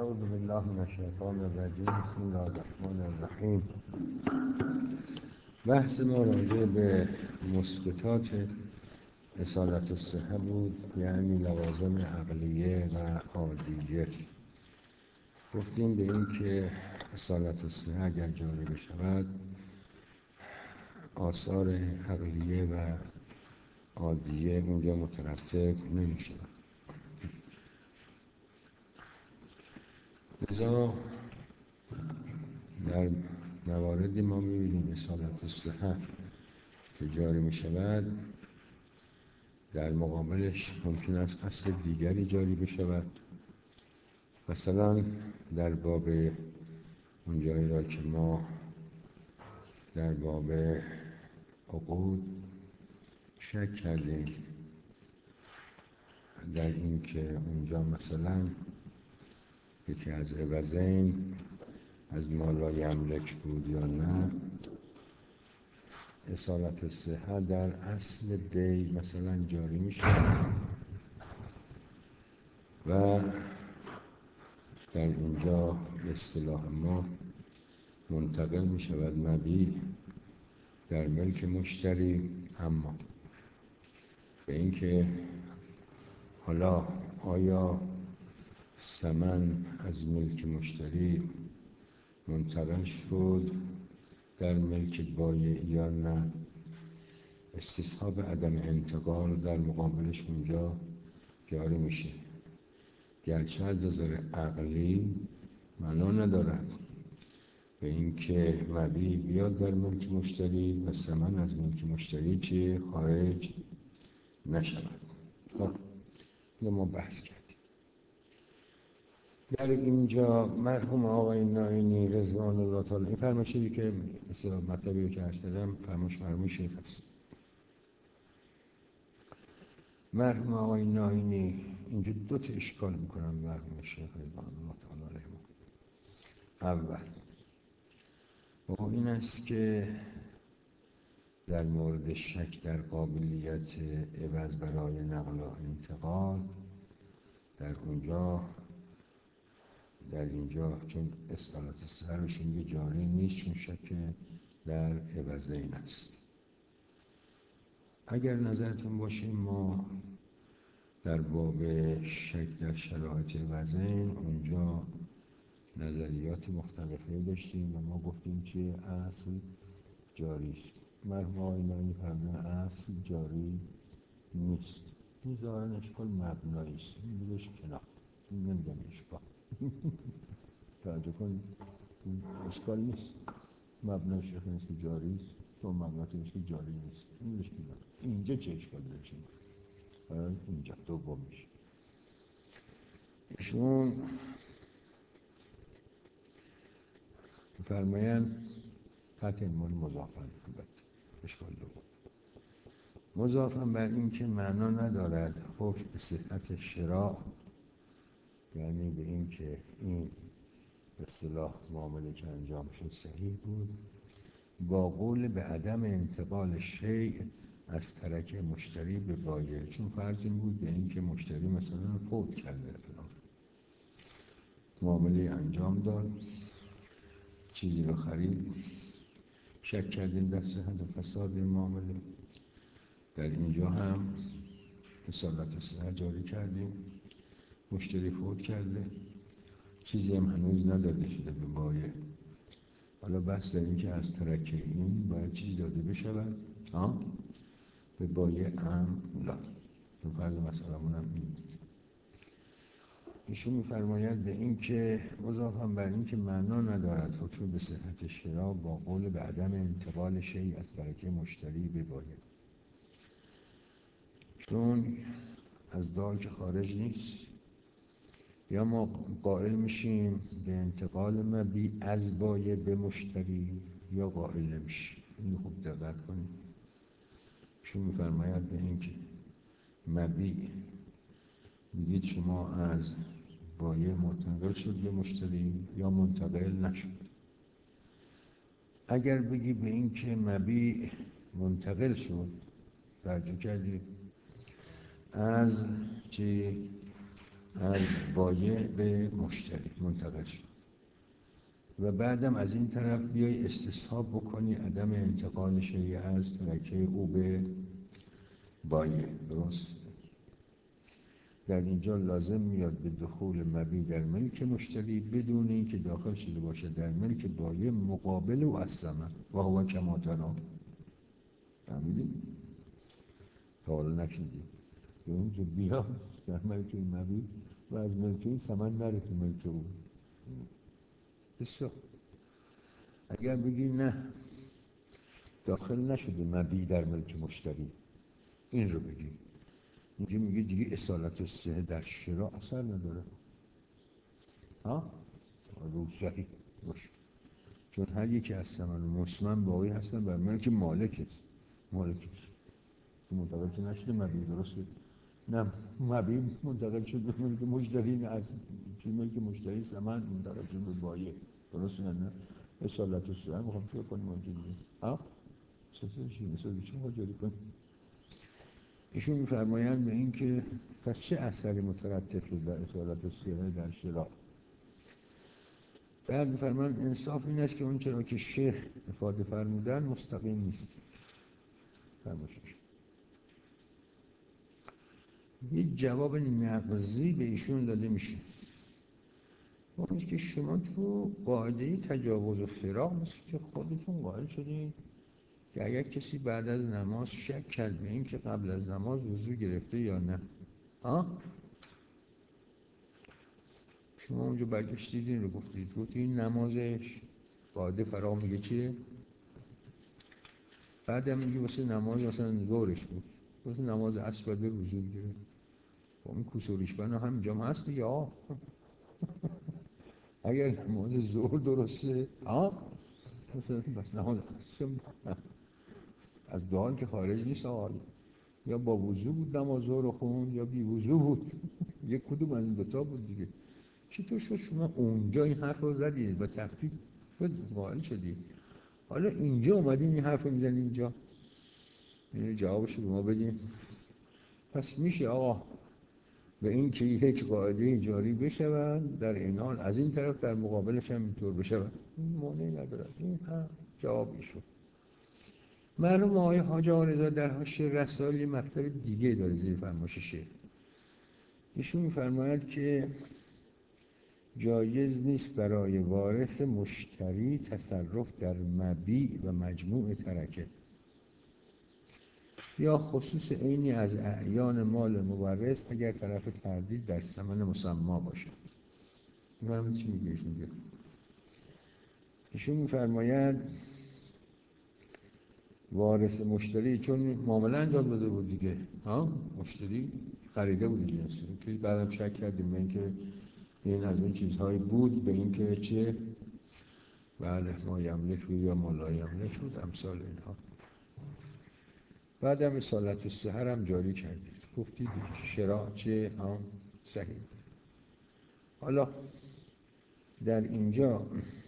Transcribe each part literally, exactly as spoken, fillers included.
اعوذ بالله من الشیطان الرجیم. بسم الله الرحمن الرحیم. بحث ما راجع به مثبتات اصالت الصحه بود، یعنی لوازم عقلیه و عادیه. گفتیم به این که اصالت الصحه اگر جاری بشود آثار عقلیه و عادیه اونجا مترتب نمی شود. لذا در مواردی ما می‌بینیم اصالت الصحه که جاری می شود، در مقابلش ممکن است اصل دیگری جاری بشود. مثلا در باب اون جایی را که ما در باب عقود شک کردیم در این که اونجا مثلا یکی از عوضین از مالا یملک بود یا نه، اصالت الصحه در اصل دی مثلا جاری میشه و در اینجا به اصطلاح ما منتقل می شود مبیع در ملک مشتری. اما به اینکه حالا آیا ثمن از ملک مشتری منتقل شد در ملک بایع یا نه، استصحاب عدم انتقال در مقابلش اونجا جاری میشه، گرچه از نظر عقلی معنا ندارد به اینکه مبیع بیاد در ملک مشتری و ثمن از ملک مشتری چه خارج نشود. خب اینو ما بحث کردیم. در اینجا مرحوم آقای ناینی رضوان الله تعالی این فرمایشی که مثل مطلبی که عرض کردم فرمایش مرحوم شیخ است. مرحوم آقای ناینی اینجا دو تا اشکال میکنم مرحوم شیخ رضوان الله تعالی علیه. اول و این است که در مورد شک در قابلیت عوض برای نقل و انتقال در اونجا در اینجا چون اصالت الصحه روش میگه جاری نیست، چون شک در عوضین است. اگر نظرتون باشه ما در باب شک در شرایط عوضین اونجا نظریات مختلفی داشتیم و ما گفتیم که اصل جاری است. مرحوم آقای ناینی فرمودن اصل جاری نیست. این ظاهرا اشکال مبنایی است. این بودش کنار. این نمیدم اشکال. توجه کن این اشکال نیست. مبنای شیخ نیست که جاری است. تو مبناتش که جاری نیست. این بودش کنار. اینجا چه اشکال داشتیم؟ اینجا دوم میشه. ایشون فرمایند تحت عنوان مضافن البته اشکال دوم مضافن بر این که معنا ندارد حکم به صحت شراء، یعنی به این که این به اصطلاح معامله که انجام شد صحیح بود، با قول به عدم انتقال شیء از ترک مشتری به بایع. چون فرض این بود به این که مشتری مثلا فوت کرده، معامله انجام داد، چیزی رو خرید، شک کردیم در صحت و فساد معامله. در اینجا هم اصالت الصحه جاری کردیم، مشتری فوت کرده، چیزی هم هنوز نداده شده به بایع. حالا بحث در این که از ترک این باید چیزی داده بشود ها به بایع هم لا. چون فرض مسئلمون هم این ایشون می‌فرماید به این که مضافاً بر این که معنا ندارد حکم به صحت شراء با قول به عدم انتقال شیء از ترک مشتری به بایع. چون از دال که خارج نیست، یا ما قائل میشیم به انتقال مبیع از بایع به مشتری یا قائل نمیشیم. این خوب دقت کنید. ایشون می‌فرماید به این که مبیع میگید شما از بایع منتقل شد به مشتری یا منتقل نشد. اگر بگی به این که مبیع منتقل شد، توجه کردید از چی از بایع به مشتری منتقل شد و بعدم از این طرف بیای استصحاب بکنی عدم انتقال شیء از ترکه او به بایع. درست؟ در اینجا لازم میاد به دخول مبیع در ملک مشتری بدون اینکه داخل شده باشه در ملک بایع مقابل و اصلا و هو کما ترا. فهمیدی؟ تا حالا نشنیدی اون که بیا در ملک مبیع و از ملک این ثمن نره تو ملک او. بسیار اگر بگی نه داخل نشده مبیع در ملک مشتری، این رو بگی، اینجا میگه دیگه اصالت الصحه در شراء اثر نداره. ها؟ رو صحیح باشه، چون هر یکی از ثمن مسمن باقی هستن بر ملک مالک است. مالک است که منتقل که نشده مبیع. درسته؟ نه مبیع منتقل شد به ملک مشتری، نه از ملک مشتری ثمن منتقل شد به بایع. درسته نه؟ اصالت الصحه میخوام چه کنیم اونجا دیگه؟ ها؟ اصالت چی؟ اصالت چی میخواد جاری کنیم؟ ایشون می‌فرمایند به این که پس چه اثری مترتب شد در اصالت الصحه در شراء؟ بعد می‌فرمایند انصاف این است که اون چرا که شیخ افاده فرمودن مستقیم نیست. فرمایشش یک جواب نقضی به ایشون داده میشه، اون که شما تو قاعده تجاوز و فراق مثل که خودتون قائل شدین که اگر کسی بعد از نماز شک کرد به این که قبل از نماز وضو گرفته یا نه، ها؟ شما اونجا برگشتید این رو گفتید، گفتید این نمازش قاعده فراق میگه چیه؟ بعد هم میگه واسه نماز مثلا ظهرش بود، واسه نماز عصر باید به وضو بگیره. با این کوسوریش بنا همینجا هم هست دیگه. آه اگر نماز ظهر درسته آه مثلا بس نماز عصر از دهان که خارج نیست. آه یا با وضو بود نماز ظهر خون یا بی وضو بود یک کدوم از این دوتا بود دیگه. چطور شد شما اونجا این حرف رو زدید و تفکیک شد قائل شدید، حالا اینجا اومدین این حرف رو میزنید اینجا؟ این جوابش رو به ما بدین. پس میشه آقا به این که یک قاعده جاری بشوند در این حال از این طرف در مقابلش هم اینطور بشوند، این مانعی نداره. این هم جوابی شد. معلوم آقای حاج آقارضا در حاشیه رسائل یه مطلب دیگه داره زیر فرمایش شیخ. ایشون می‌فرماید که جایز نیست برای وارث مشتری تصرف در مبیع و مجموع ترکه یا خصوص عینی از اعیان مال مورث اگر طرف تردید در ثمن مسما باشد. می‌فهمید چی میگه ایشون؟ میگه ایشون می‌فرماید وارث مشتری چون معامله انجام داده بود دیگه، ها مشتری خریده بود دیگه، که بعدم شک کردیم به اینکه این از این چیزهایی بود به اینکه چه بله ما یملک بود یا مولا یملک بود امثال اینها. بعدم اصالت الصحه هم جاری کردید، گفتید شراء چه هم صحیح. حالا در اینجا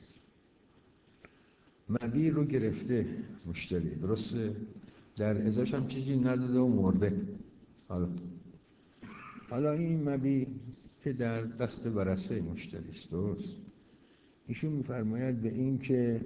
مبیع رو گرفته مشتری، درسته؟ در ازاش هم چیزی نداده و مرده. حالا حالا این مبیع که در دست ورثه مشتری است، درست؟ ایشون می‌فرماید به این که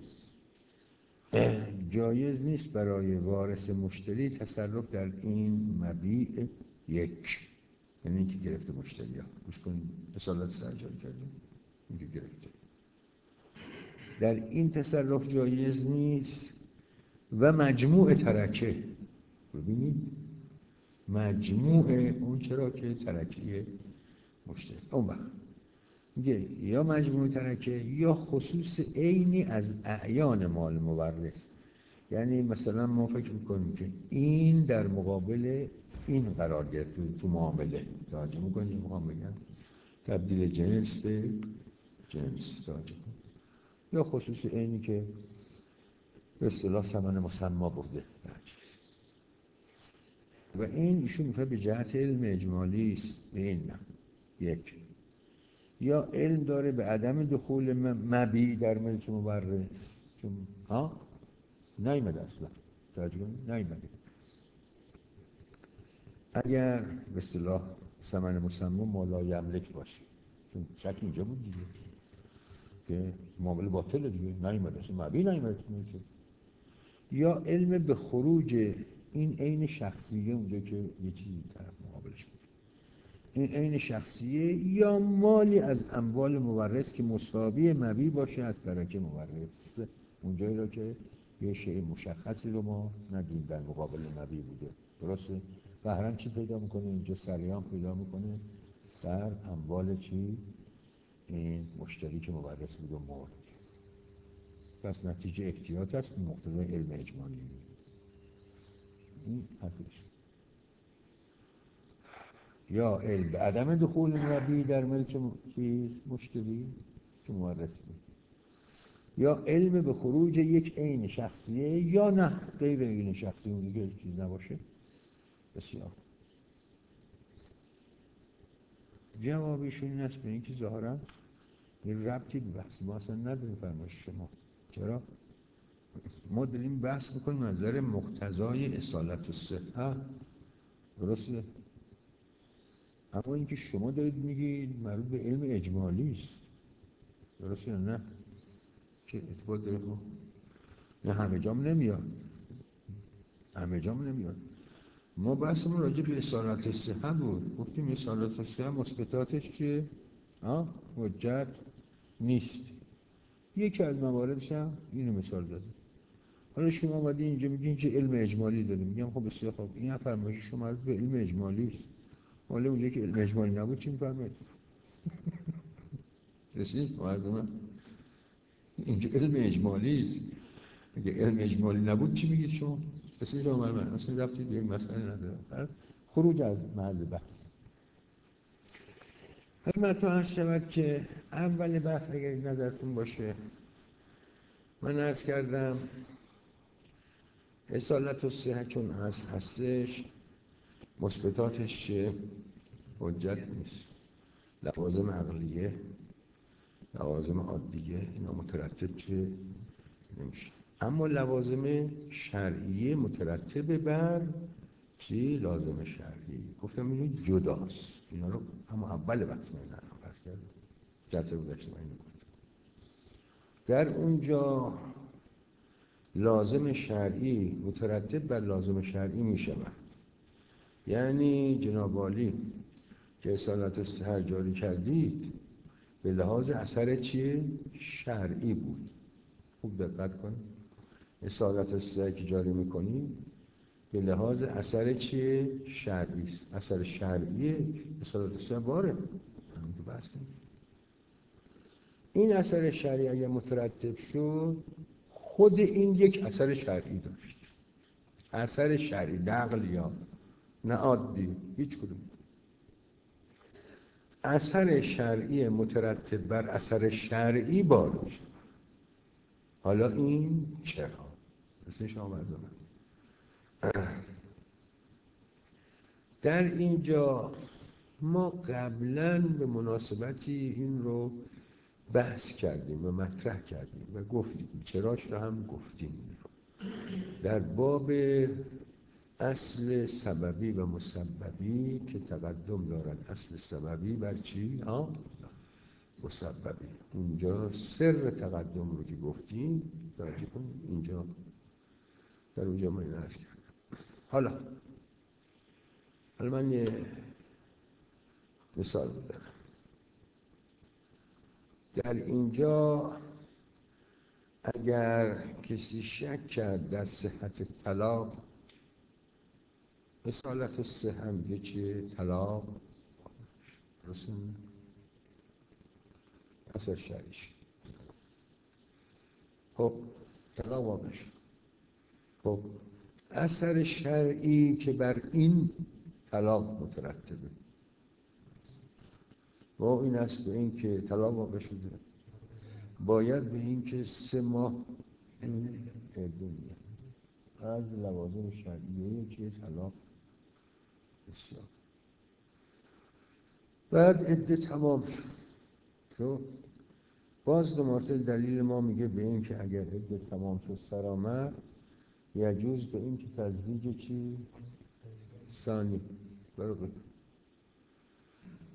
جایز نیست برای وارث مشتری تصرف در این مبیع یک، یعنی اینکه گرفته مشتری ها گوش کنید اصالت سرجاری کردیم اینکه گرفته در این تصرف جایز نیست و مجموع ترکه. ببینید مجموع اون چرا که ترکه مشتری اون وقت میگه یا مجموع ترکه یا خصوص عینی از اعیان مال مورث. یعنی مثلا ما فکر میکنیم که این در مقابل این قرار گرفته تو معامله، توجه میکنیم میخوام بگم تبدیل جنس به جنس، توجه کنیم. یا خصوص عینی که به اصطلاح ثمن مسما بوده در چیز و این ایشون میگه به جهت علم اجمالی است به این نه. یک یا علم داره به عدم دخول مبیع در ملک مورث، چون ها نیامده اصلا، توجه کنید نیامده. اگر به اصطلاح ثمن مسمى مالا یملک باشه، چون شک اینجا بود دیگه که معامله باطله دیگه، نیومد اصلا مبی نیومد که. یا علم به خروج این عین شخصیه اونجا که یه چیزی طرف مقابلش بود، این عین شخصیه یا مالی از اموال مورث که مساوی مبی باشه از ترکه مورث، اونجایی را که یه شیء مشخصی رو ما ندیم در مقابل مبی بوده. درسته؟ قهرن چی پیدا میکنه اینجا؟ سریان پیدا میکنه در اموال چی؟ این مشتری که مورث بود و مرد. پس نتیجه احتیاط است، مقتضای علم اجمالی. این حقیقش. یا علم به عدم دخول مبی در ملک چیز مشتری که مورث بود، یا علم به خروج یک عین شخصیه یا نه غیر عین شخصی اون دیگه چیز نباشه. بسیار جوابشون این است به این که ظاهرا این ربطی به بحث ما اصلا نداریم. فرمایش شما چرا؟ ما داریم بحث میکنیم نظر مقتضای اصالت الصحه، درسته؟ اما اینکه شما دارید میگید مربوط به علم اجمالی است، درسته یا نه؟ چه ارتباط داره با نه؟ همه جام نمیاد، همه جام نمیاد. ما بحثمون راجع به اصالت الصحه بود، گفتیم اصالت الصحه مثبتاتش که ها حجت نیست. یکی از مواردش هم اینو مثال داده. حالا شما اومدی اینجا میگین که علم اجمالی داریم، میگم خب بسیار خوب، این فرمایش شما به علم اجمالی است. حالا اونجا که علم اجمالی نبود چی میفرمایید؟ رسید؟ معظمه اینجا علم اجمالی است. اگه علم اجمالی نبود چی میگید شما؟ رسید آمار من اصلا ربطی به این مسئله نداره. خروج از محل بحث. خدمتتون عرض شود که اول بحث اگر نظرتون باشه من عرض کردم اصالت الصحه چون هست هستش، مثبتاتش چه؟ حجت نیست، لوازم عقلیه، لوازم عادیه، اینا مترتب چه نمیشه. اما لوازم شرعیه مترتب بر چی؟ لازم شرعی. گفتم اینو جداست، اینا رو اما اول بحث من نفس کردم جلسه گذشته من اینو گفتم. در اونجا لازم شرعی مترتب بر لازم شرعی می شود. یعنی جناب عالی که اصالت الصحه جاری کردید به لحاظ اثر چیه؟ شرعی بود. خوب دقت کنید، اصالت الصحه که جاری میکنید به لحاظ اثر چیه؟ شرعی است. اثر شرعیه اصالت الصحه باره. همین تو بحث کنید. این اثر شرعی اگر مترتب شد خود این یک اثر شرعی داشت. اثر شرعی نقل یا نه عادی هیچ کدوم. اثر شرعی مترتب بر اثر شرعی بار میشه. حالا این چرا؟ مثل شما برزامن در اینجا ما قبلا به مناسبتی این رو بحث کردیم و مطرح کردیم و گفتیم، چراش رو هم گفتیم. در باب اصل سببی و مسببی که تقدم دارد اصل سببی بر چی؟ ها؟ مسببی. اونجا سر تقدم رو که گفتیم توجه کنید، اینجا در اونجا ما این عرض کردم. حالا حالا من یه مثال بزنم. در اینجا اگر کسی شک کرد در صحت طلاق، اصالت الصحه میگه چیه؟ طلاق رسول اثر شرعیش. خب طلاق واقع شد. خب اثر شرعی که بر این طلاق مترتبه و این است به این که طلاق واقع شده باید به این که سه ماه این عده از لوازم شرعیه که طلاق بسیار بعد عده تمام شد. باز دو مرتبه دلیل ما میگه به این که اگر عده تمام شد سر آمد یجوز به این که تزویج چی؟ ثانی برو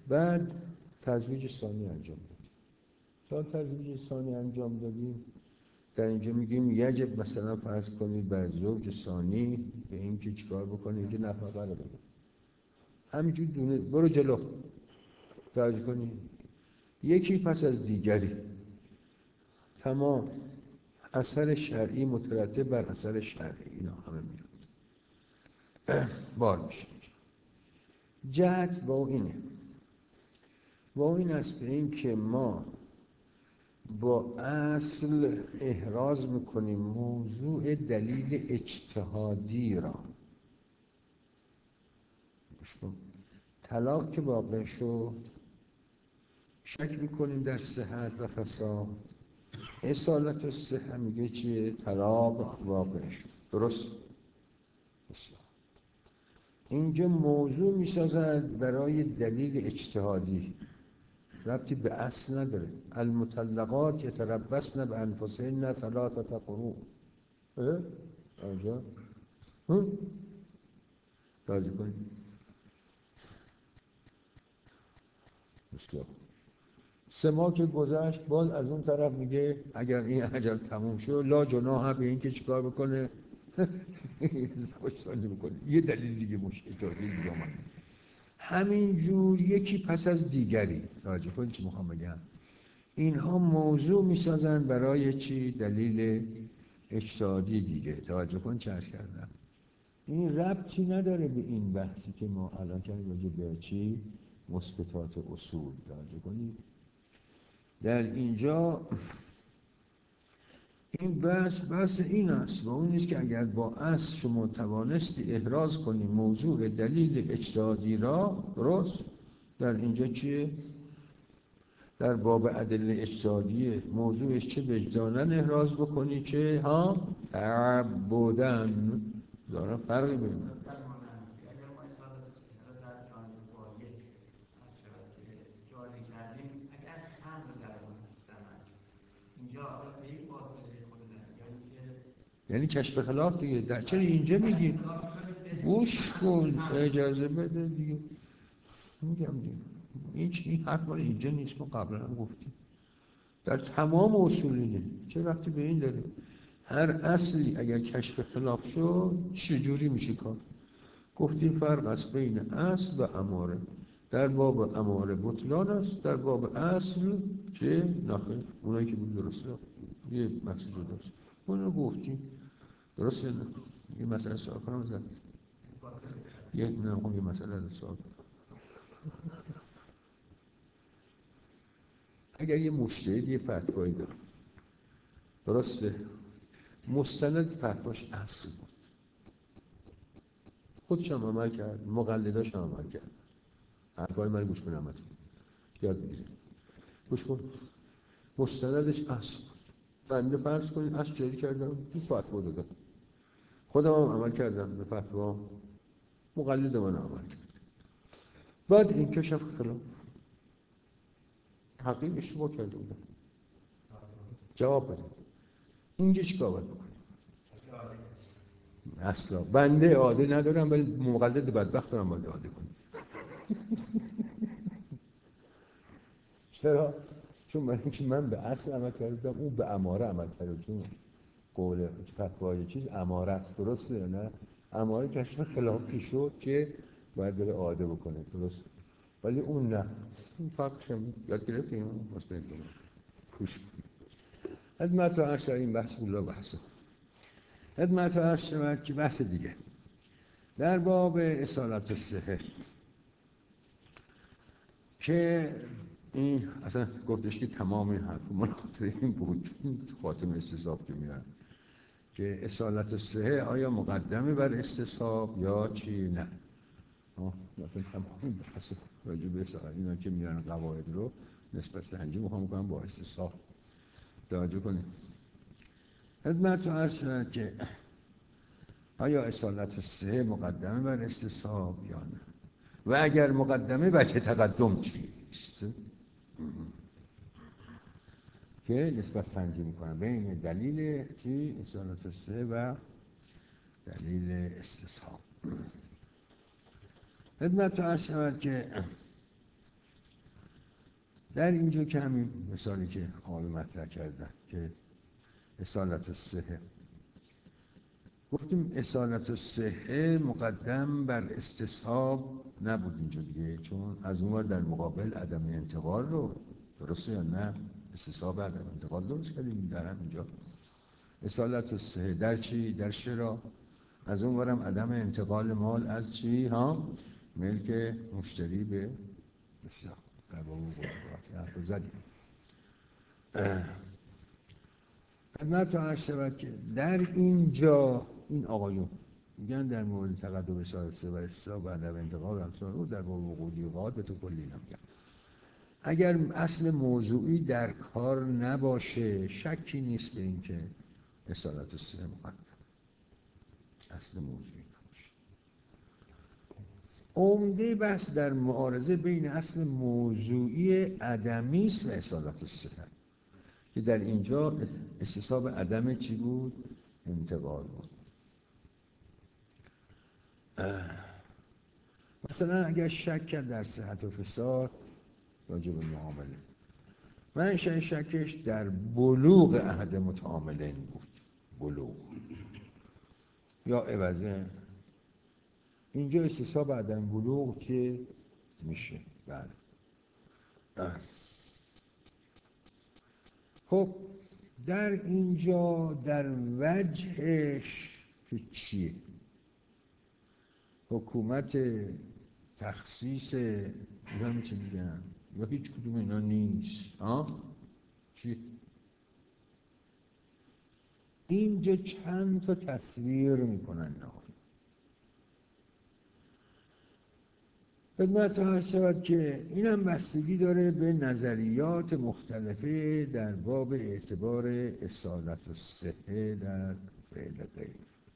بعد تزویج ثانی انجام دادیم. تا تزویج ثانی انجام دادیم در اینجا میگیم یجب مثلا فرض کنید بر زوج ثانی به این که چیکار بکنید که نفقه رو بده. همینجور دونه برو جلو توجه کنید یکی پس از دیگری تمام اثر شرعی مترتب بر اثر شرعی اینا همه میاد بار میشه. جهت با اینه با این است به این که ما با اصل احراز میکنیم موضوع دلیل اجتهادی را. طلاق که واقع شد شک میکنیم در صحت و فساد. اصالت الصحه میگه چیه؟ طلاق واقع شد. درست؟ بسیار. اینجا موضوع میسازد برای دلیل اجتهادی، ربطی به اصل نداره. المطلقات یتربصن بانفسهن ثلاثه قروء. آنجا راضی کنید. بسیار. سه ماه که گذشت باز از اون طرف میگه اگر این اجل تموم شد لا جناح به این که چیکار بکنه ازدواج ثانی بکنه. یه دلیل دیگه مشکل دیگه اومد. همینجور یکی پس از دیگری. توجه کنید چی میخوام بگم. اینها موضوع میسازن برای چی؟ دلیل اجتهادی دیگه. توجه کن چه عرض کردم. این ربطی نداره به این بحثی که ما الان کردیم راجع به چی؟ مثبتات اصول. توجه کنید در اینجا این بحث بحث این است و اون نیست که اگر با اصل شما توانستی احراز کنی موضوع دلیل اجتهادی را، درست؟ در اینجا چیه؟ در باب ادله اجتهادی موضوعش چه وجدانن احراز بکنی چه ها تعبدن. داره فرقی بین یعنی کشف خلاف دیگه. در چرا اینجا میگی گوش کن اجازه بده دیگه میگم دیگه این این حرف مال اینجا نیست. ما قبلا هم گفتیم در تمام اصول اینه. چه وقتی به این داره هر اصلی اگر کشف خلاف شد چجوری میشه کار؟ گفتیم فرق است بین اصل و اماره. در باب اماره بطلان است، در باب اصل چه نخیر. اونایی که بود درسته یه مقصد جداست. اونو گفتیم درسته نه. یه مسئله سوال کنم زد یه نه یه مسئله سوال. اگر یه مجتهد یه فتوایی داره درسته مستند فتواش اصل بود خودش هم عمل کرد مقلداش هم عمل کرد. حرفای من گوش کنم یاد بگیرید گوش کن. مستندش اصل بود. بنده فرض کنید اصل جاری کردم این فتوا دادم خودم هم عمل کردم به فتوا مقلد من عمل کرد. بعد این کشف خلاف حقیقی اشتباه کرده بودم جواب بده اینجا چی کار باید بکنیم؟ اصلا بنده عاده ندارم ولی مقلد بدبخت دارم باید عاده کنیم. چرا؟ چون من اینکه من به اصل عمل کردم اون به اماره عمل کرده. چون قول فتوای چیز اماره است درسته یا نه؟ اماره کشف خلافی شد که باید بره عاده بکنه درست ولی اون نه. این فرقش هم یاد گرفتیم واسه بگم خوش خدمت رو عرض این بحث بولا بحثه خدمت رو عرض شود که بحث دیگه در باب اصالت الصحه که این اصلا گفتش که تمام این حرف مناطر این بود خاتم استصحاب که میرن که اصالت الصحه آیا مقدمه بر استصحاب یا چی نه. مثلا تمام بحث راجع به اصالت اینا که میرن قواعد رو نسبت سنجی میخوام کنم با استصحاب. توجه کنید خدمت رو عرض شد که آیا اصالت الصحه مقدمه بر استصحاب یا نه و اگر مقدمه وجه تقدم چیست که نسبت سنجی میکنم بین دلیل چی اصالت الصحه و دلیل استصحاب. خدمت رو عرض شد که در اینجا که همین مثالی که آقای مطرح کردن که اصالت الصحه، گفتیم اصالت الصحه مقدم بر استصحاب نبود اینجا دیگه، چون از اون ور در مقابل عدم انتقال رو، درسته یا نه؟ استصحاب عدم انتقال درست کردیم در هم اینجا. اصالت الصحه در چی؟ در شرا. از اون ورم عدم انتقال مال از چی؟ ها؟ ملک مشتری به بسیار در باب قضاوت حرف زدیم. خدمت رو عرض شود که در اینجا این آقایون میگن در مورد تقدم اصالت و استصحاب و عدم انتقال همسان رو در باب وقودی وقات به تو کلی نمیگن. اگر اصل موضوعی در کار نباشه شکی نیست به این که اصالت الصحه مقدم، اصل موضوعی نباشه. عمده بحث در معارضه بین اصل موضوعی عدمی است و اصالت الصحه که در اینجا استصحاب عدم چی بود؟ انتقال بود. مثلا اگر شک کرد در صحت و فساد راجع به معامله، منشأ شکش در بلوغ احد متعاملین بود، بلوغ یا عوضه، اینجا استصحاب عدم بلوغ که میشه. بله. خب در اینجا در وجهش که چیه؟ حکومت، تخصیص، اینا چی میگن؟ یا هیچ کدوم اینا نیست. ها؟ چی؟ اینجا چند تا تصویر میکنن نه. خدمت ها شود که این هم بستگی داره به نظریات مختلفه در باب اعتبار اصالت الصحه در فعل غیر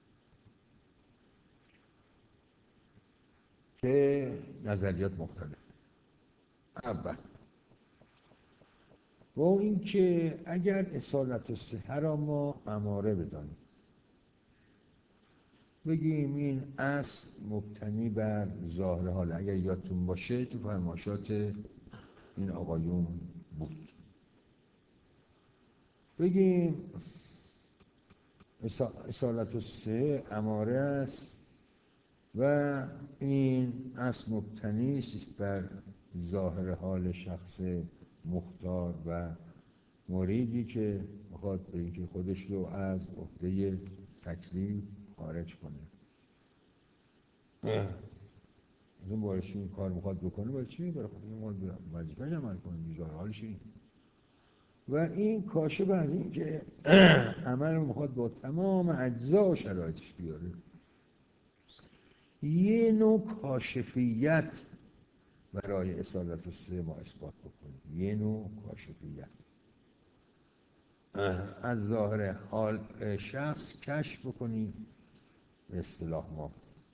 که نظریات مختلف. اول و این که اگر اصالت الصحه را ما اماره بدانیم، بگیم این اصل مبتنی بر ظاهر حال، اگر یادتون باشه تو فرمایشات این آقایون بود، بگیم اصالت الصحه اماره است و این اصل مبتنی است بر ظاهر حال شخص مختار و مریدی که میخواد به اینکه خودش رو از عهده تکلیف خارج کنه. از اون بارشی این کار میخواد بکنه، باید چی؟ برای خود این وظیفه‌اش عمل کنه، بیزار حالش این. و این کاشف از این که عمل رو میخواد با تمام اجزا و شرایطش بیاره. یه نوع کاشفیت برای اصالت الصحه ما اثبات بکنیم، یه نوع کاشفیت از ظاهر حال شخص کشف بکنیم به اصطلاح ما.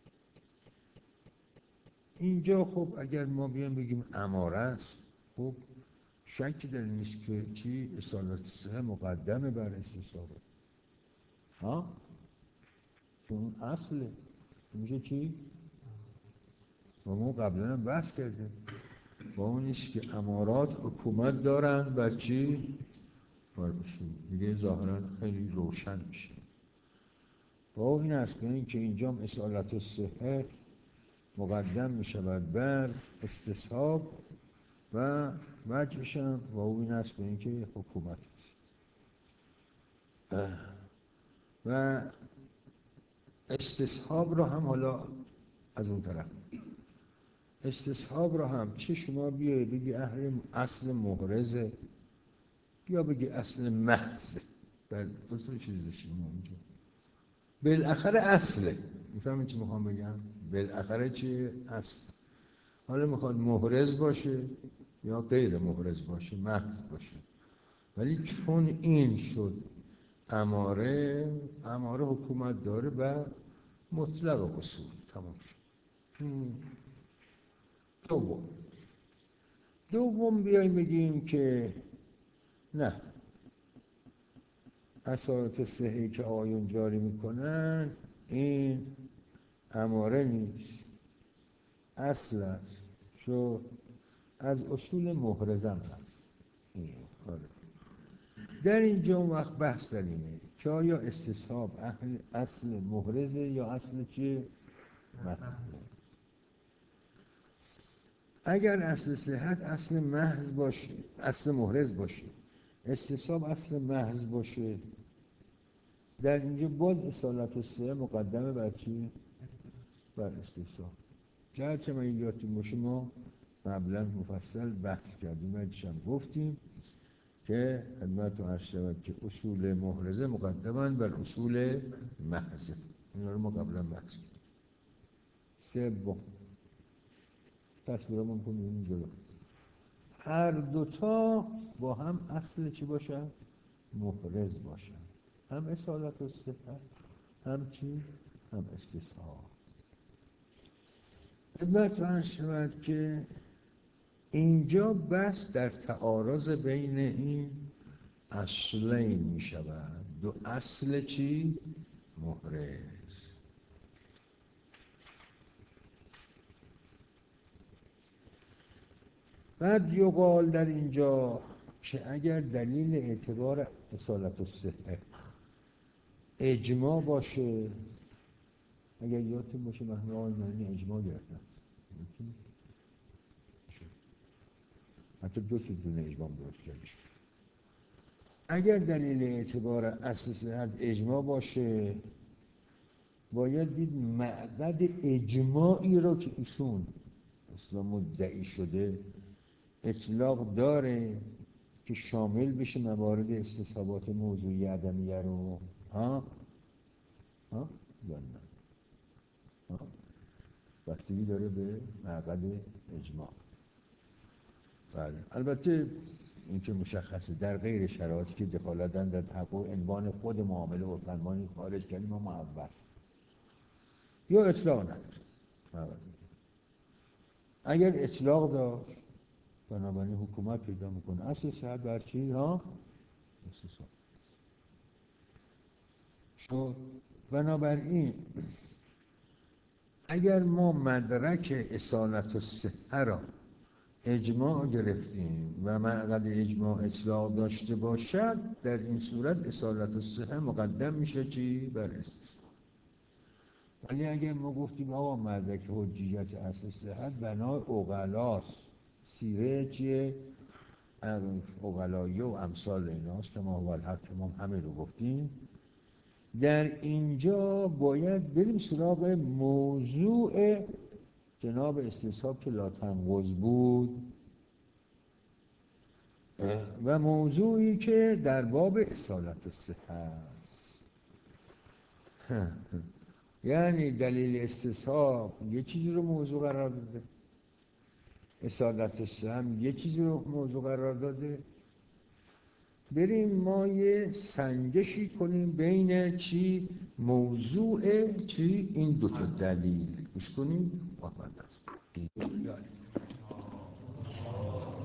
اینجا خب اگر ما بیایم بگیم اماره است، خب شکی در این نیست که چی؟ اصالت الصحه مقدمه بر استصحابه. ها؟ چون اصله میشه چی؟ و ما قبلا هم بحث کردیم با اون نیست که امارات حکومت دارن بر چی؟ بر اصول. دیگه ظاهرا خیلی روشن میشه. با این است که اینجا اصالت الصحه مقدم می شود بر استصحاب و وجهش هم و این است به اینکه حکومت است. و استصحاب را هم حالا از اون طرف، استصحاب را هم چه شما بیایی بگی اصل محرزه یا بگی اصل محضه، بله دوستان چیزی داشتیم اونجا بالاخره اصله. میفهمید چی میخوام بگم؟ بالاخره چی؟ اصل. حالا میخواد محرز باشه یا غیر محرز باشه، محض باشه، ولی چون این شد اماره، اماره حکومت داره و مطلق اصول تمام شد. دوم دوم بیاییم بگیم که نه، اصالت الصحه که آیون جاری میکنن این اماره نیست، اصل است، چون از اصول محرزم هست. آره. در اینجا اون وقت بحث در اینه که آیا استصحاب اصل محرزه یا اصل چیه؟ محضه. اگر اصل صحت اصل محض باشه، اصل محرز باشه، استصحاب اصل محض باشه، در اینجا باز اصالت الصحه مقدمه بر چی؟ بر استصحاب. چه من یادتون باشه ما قبلا مفصل بحث کردیم و دیشب گفتیم که خدمتتون عرض شود که اصول محرزه مقدماً بر اصول محضه. اینا رو ما قبلا بحث کردیم. سوم تصویرمون کنیم جلو. هر دوتا با هم اصل چی باشن؟ محرز باشن. هم اصالت الصحت هم چی؟ هم استصحاب. خدمتتون عرض شود که اینجا بس در تعارض بین این اصلین می شود. دو اصل چی؟ محرز. بعد یقال در اینجا که اگر دلیل اعتبار اصالت الصحه اجماع باشه، اگر یادتون باشه محمد آقای اجماع گرفتن، حتی دو تا دونه اجماع درست کردن. اگر دلیل اعتبار اصل صحت اجماع باشه، باید دید معدد اجماعی رو که ایشون اصلا مدعی شده اطلاق داره که شامل بشه موارد استصحابات موضوعی عدمیه رو. ها؟ ها؟ یا نه؟ ها؟ بستگی داره به معدد اجماع. بله. البته این که مشخصه در غیر شرایطی که دخالت در تحقق عنوان خود معامله و فرمانی خارج کردیم ما معول یا اطلاق نداره. اگر اطلاق داشت بنابراین حکومت پیدا میکنه اصل صحت بر چی؟ ها؟ استصحاب. شو بنابراین اگر ما مدرک اصالت الصحه را اجماع گرفتیم و معقد اجماع اطلاق داشته باشد، در این صورت اصالت الصحه مقدم میشه چی؟ بر استصحاب. ولی اگر ما گفتیم آقا مدرک حجیت اصل صحت بنای عقلاست، سیره چیه؟ عقلایی و امثال ایناست که ما اول حق که ما همه رو گفتیم، در اینجا باید بریم سراغ موضوع جناب استصحاب که لا تنقض بود و موضوعی که در باب اصالت الصحه است. یعنی دلیل استصحاب یه چیزی رو موضوع قرار داده، اصالت الصحه هم یه چیزی رو موضوع قرار داده. بریم ما یه سنجشی کنیم بین چی؟ موضوع چی؟ این دوتا دلیل گوش کنیم.